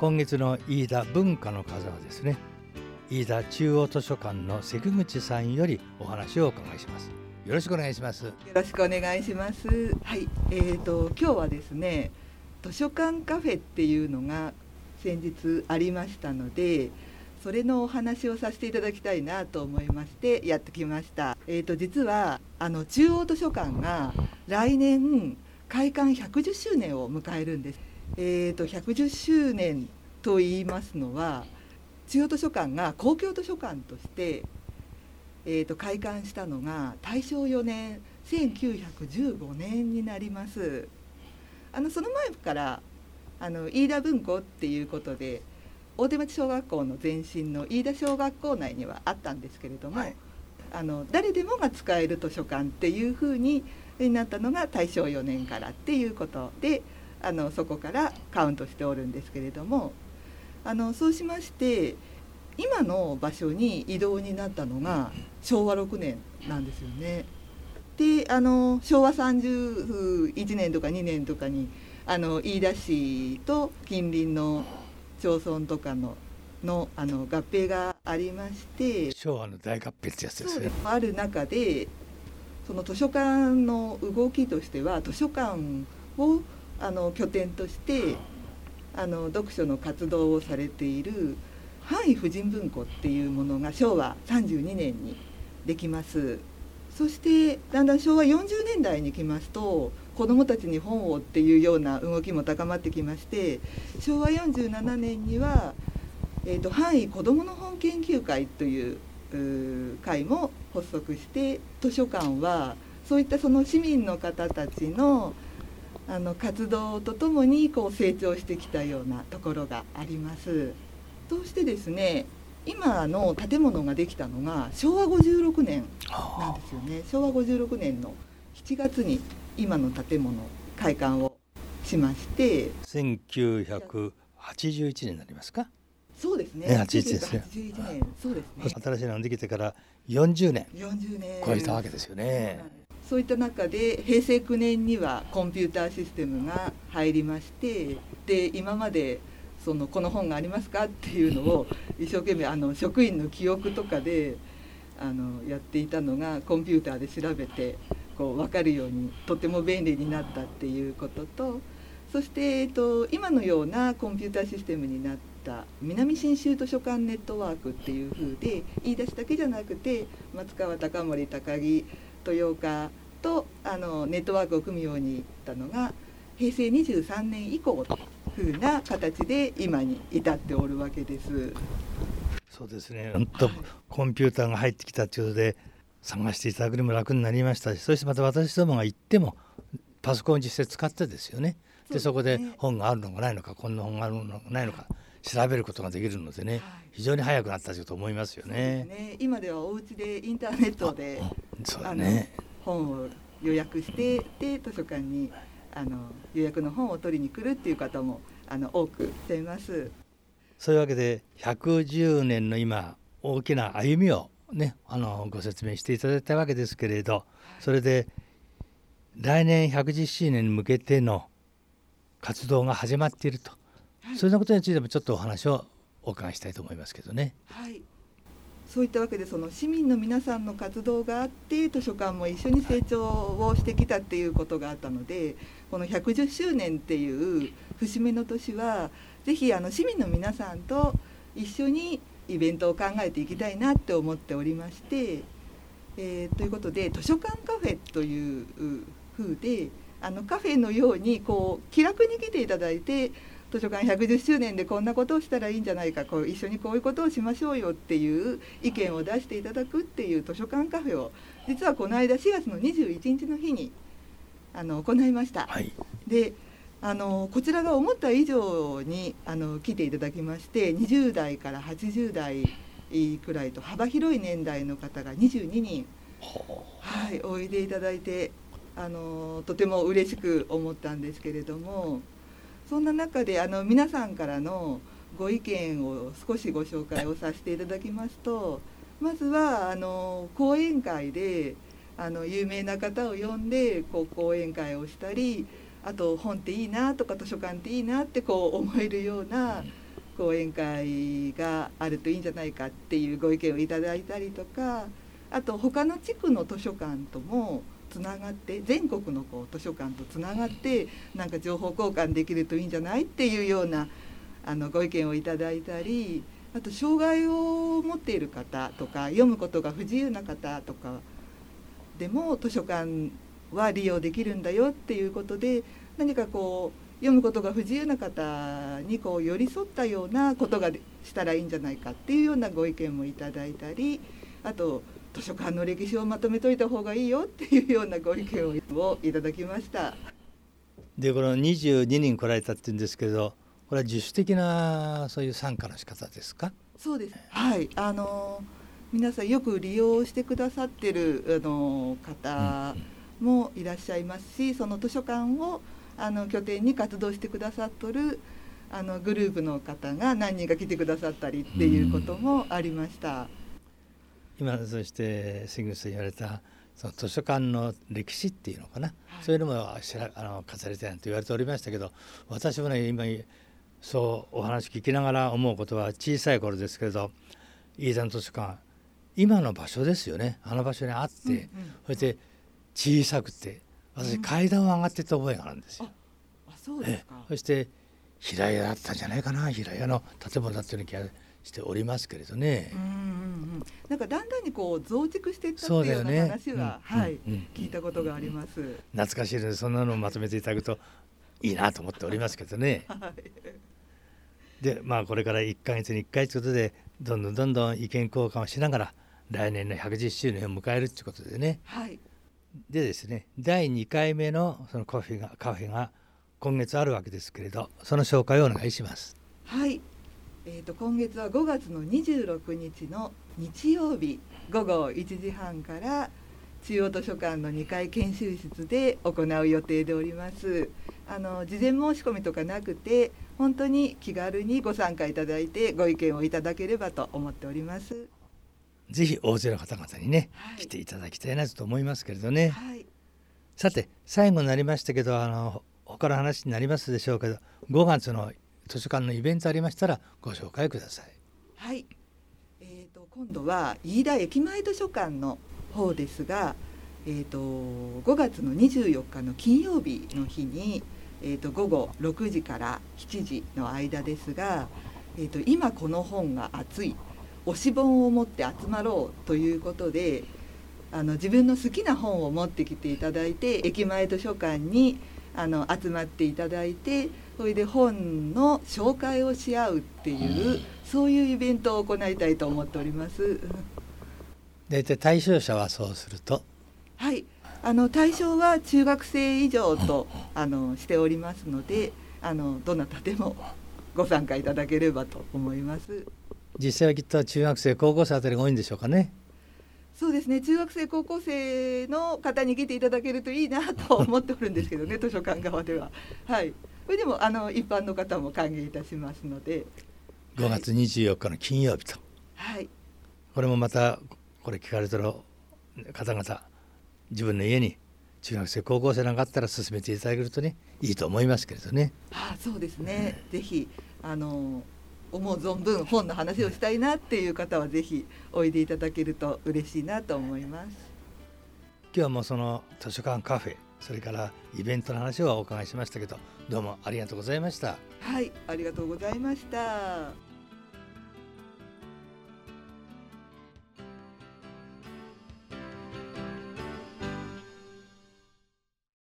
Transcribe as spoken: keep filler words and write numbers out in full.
今月の飯田文化の風はですね、飯田中央図書館の関口さんよりお話をお伺いします。よろしくお願いします。よろしくお願いします。はい、えーと今日はですね、図書館カフェっていうのが先日ありましたので、それのお話をさせていただきたいなと思いましてやってきました。えーと実はあの中央図書館が来年開館ひゃくじゅっしゅうねんを迎えるんです。えーとひゃくじゅっしゅうねんと言いますのは、中央図書館が公共図書館としてえー、と開館したのが大正よねんせんきゅうひゃくじゅうごねんになります。あのその前からあの飯田文庫っていうことで大手町小学校の前身の飯田小学校内にはあったんですけれども、はい、あの誰でもが使える図書館っていうふうになったのが大正よねんからっていうことで、あのそこからカウントしておるんですけれども、あのそうしまして今の場所に移動になったのがしょうわろくねんなんですよね。で、あのしょうわさんじゅういちねんとかにねんとかにあの飯田市と近隣の町村とかののあの合併がありまして、 昭和の大合併ってやつですね。 ある中でその図書館の動きとしては、図書館をあの拠点としてあの読書の活動をされている範囲婦人文庫っていうものがしょうわさんじゅうにねんにできます。そしてだんだんしょうわよんじゅうねんだいに来ますと、子どもたちに本をっていうような動きも高まってきまして、しょうわよんじゅうななねんには、えー、と範囲子どもの本研究会という会も発足して、図書館はそういったその市民の方たちのあの活動とともにこう成長してきたようなところがあります。そしてですね、今の建物ができたのがしょうわごじゅうろくねんなんですよね。しょうわごじゅうろくねんのしちがつに今の建物開館をしまして、 せんきゅうひゃくはちじゅういちねんになりますか。 そうですね、 ね、はちじゅういちですね。 はちじゅういちねん、そうですね。 新しいのができてからよんじゅうねんよんじゅうねん超えたわけですよね。 そういった中でへいせいきゅうねんにはコンピューターシステムが入りまして、で今までそのこの本がありますかっていうのを一生懸命あの職員の記憶とかであのやっていたのが、コンピューターで調べてこう分かるようにとても便利になったっていうことと、そして、えっと、今のようなコンピューターシステムになった南信州図書館ネットワークっていう風で、飯田市だけじゃなくて松川、高森、高木、豊岡とあのネットワークを組むようになったのがへいせいにじゅうさんねん以降という風な形で今に至っておるわけです。 そうですね、本当、はい、コンピューターが入ってきたということで探していただくにも楽になりましたし、そしてまた私どもが行ってもパソコンを実際使ってですよね。でそこで本があるのかないのか、こんな本があるのかないのか調べることができるのでね、はい、非常に早くなったと思いますよね。 そうですね、今ではお家でインターネットでそうだね、 あの本を予約してで図書館にあの予約の本を取りに来るっていう方もあの多くしています。 そういうわけでひゃくじゅうねんの今大きな歩みをね、あのご説明していただいたわけですけれど、それで来年ひゃくじゅっしゅうねんに向けての活動が始まっていると、はい、そんなことについてもちょっとお話をお伺いしたいと思いますけどね。 はい、そういったわけでその市民の皆さんの活動があって図書館も一緒に成長をしてきたっていうことがあったので、このひゃくじゅっしゅうねんっていう節目の年はぜひあの市民の皆さんと一緒にイベントを考えていきたいなって思っておりまして、えー、ということで図書館カフェという風であのカフェのようにこう気楽に来ていただいて、図書館ひゃくじゅっしゅうねんでこんなことをしたらいいんじゃないか、こう一緒にこういうことをしましょうよっていう意見を出していただくっていう図書館カフェを実はこの間しがつのにじゅういちにちの日にあの行いました。 はい、 であのこちらが思った以上にあの来ていただきまして、にじゅうだいからはちじゅうだいくらいと幅広い年代の方がにじゅうににん、はい、おいでいただいてあのとても嬉しく思ったんですけれども、そんな中であの皆さんからのご意見を少しご紹介をさせていただきますと、まずはあの講演会であの有名な方を呼んでこう講演会をしたり、あと本っていいなとか図書館っていいなってこう思えるような講演会があるといいんじゃないかっていうご意見をいただいたりとか、あと他の地区の図書館ともつながって、全国のこう図書館とつながってなんか情報交換できるといいんじゃないっていうようなあのご意見をいただいたり、あと障害を持っている方とか読むことが不自由な方とかでも図書館は利用できるんだよっていうことで、何かこう読むことが不自由な方にこう寄り添ったようなことがしたらいいんじゃないかっていうようなご意見もいただいたり、あと図書館の歴史をまとめといた方がいいよっていうようなご意見をいただきました。 でこのにじゅうににん来られたっていうんですけど、これは自主的なそういう参加の仕方ですか？ そうです、はい、あの皆さんよく利用してくださってるあの方もいらっしゃいますし、その図書館をあの拠点に活動してくださっとるあのグループの方が何人か来てくださったりっていうこともありました。 今そして杉口さん言われたその図書館の歴史っていうのかな、はい、そういうのもしらあの語りたいなと言われておりましたけど、私もね今そうお話聞きながら思うことは、小さい頃ですけれど飯田の図書館今の場所ですよね。あの場所にあって、うんうん、そして小さくて私階段を上がっていった覚えがあるんですよ。 ああそうですか。 そして平屋だったんじゃないかな、平屋の建物だったような気がしておりますけれどね。 うんうんうん、なんかだんだんにこう増築していったっていうような話は、ね、はい、うんうん、聞いたことがあります。 懐かしいのでそんなのをまとめていただくといいなと思っておりますけどね。はい、でまあこれからいっかげつにいっかいということでどんどんどんどん意見交換をしながら来年のひゃくじゅっしゅうねんを迎えるということでね。 はい、 でですね、だいにかいめのそのカフェがカフェが今月あるわけですけれど、その紹介をお願いします。 はい、えーと、今月はごがつのにじゅうろくにちの日曜日ごごいちじはんから中央図書館のにかい研修室で行う予定でおります。あの事前申し込みとかなくて本当に気軽にご参加いただいてご意見をいただければと思っております。 ぜひ大勢の方々にね、はい、来ていただきたいなと思いますけれどね。はい、さて最後になりましたけど、あの他の話になりますでしょうけど、ごがつの図書館のイベントありましたらご紹介ください。 はい、えーと、今度は飯田駅前図書館の方ですが、えーと、ごがつのにじゅうよっかの金曜日の日に、えーと、ごごろくじからしちじの間ですが、えーと、今この本が熱い推し本を持って集まろうということで、あの自分の好きな本を持ってきていただいて駅前図書館にあの集まっていただいて、それで本の紹介をし合うっていう、そういうイベントを行いたいと思っております。 大体対象者はそうすると、 はい、あの対象は中学生以上とあのしておりますので、あのどなたでもご参加いただければと思います。 実際はきっと中学生高校生あたりが多いんでしょうかね。 そうですね、中学生高校生の方に来ていただけるといいなと思っておるんですけどね図書館側では。はい、それでもあの一般の方も歓迎いたしますので。 ごがつにじゅうよっかの金曜日と、 はい、これもまたこれ聞かれてる方々、自分の家に中学生高校生なんかあったら進めていただけるとねいいと思いますけれどね。 ああそうですね、ぜひあの思う存分本の話をしたいなっていう方はぜひおいでいただけると嬉しいなと思います。 今日もその図書館カフェ、それからイベントの話をお伺いしましたけど、どうもありがとうございました。 はい、ありがとうございました。